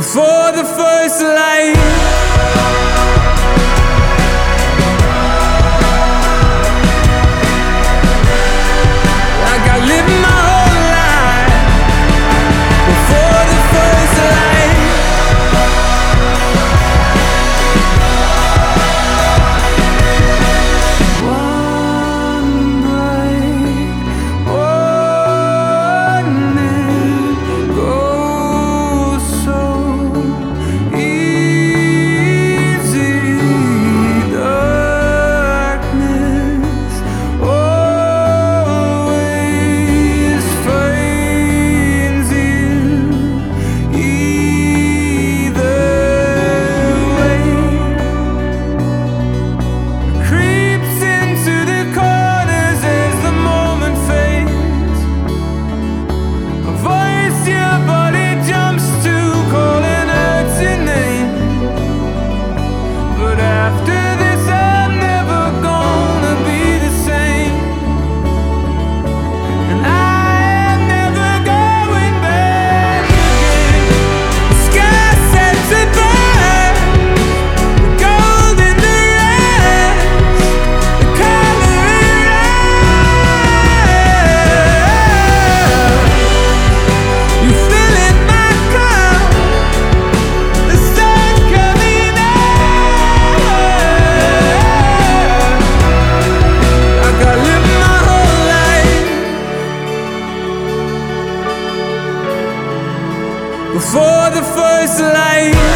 before the first light. Like I lived my whole life before the first light. One bright morning goes so easy. Darkness always finds you either way. Creeps into the corners as the moment fades. A voice your body jumps to, calling out your name. But after this I'm never gonna be the same, and I am never going back again. The sky sets it burn, the gold in the red, the color you fill in my cup, the sun coming out. Like I lived my whole life before the first light.